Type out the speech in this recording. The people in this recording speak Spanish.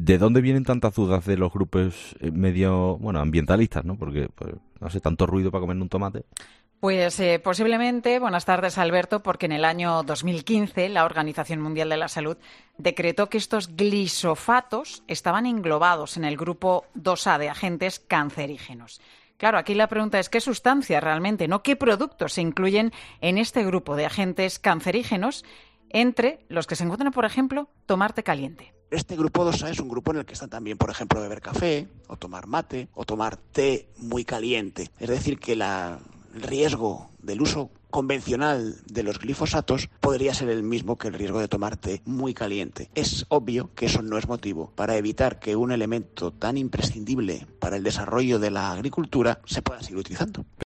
¿De dónde vienen tantas dudas de los grupos medio, bueno, ambientalistas, ¿no? Porque, pues, no sé, tanto ruido para comer un tomate. Pues posiblemente, buenas tardes Alberto, porque en el año 2015 la Organización Mundial de la Salud decretó que estos glisofatos estaban englobados en el grupo 2A de agentes cancerígenos. Claro, aquí la pregunta es qué sustancias realmente, no qué productos se incluyen en este grupo de agentes cancerígenos, entre los que se encuentran, por ejemplo, tomar té caliente. Este grupo 2A es un grupo en el que están también, por ejemplo, beber café, o tomar mate, o tomar té muy caliente. Es decir, que el riesgo del uso convencional de los glifosatos podría ser el mismo que el riesgo de tomar té muy caliente. Es obvio que eso no es motivo para evitar que un elemento tan imprescindible para el desarrollo de la agricultura se pueda seguir utilizando.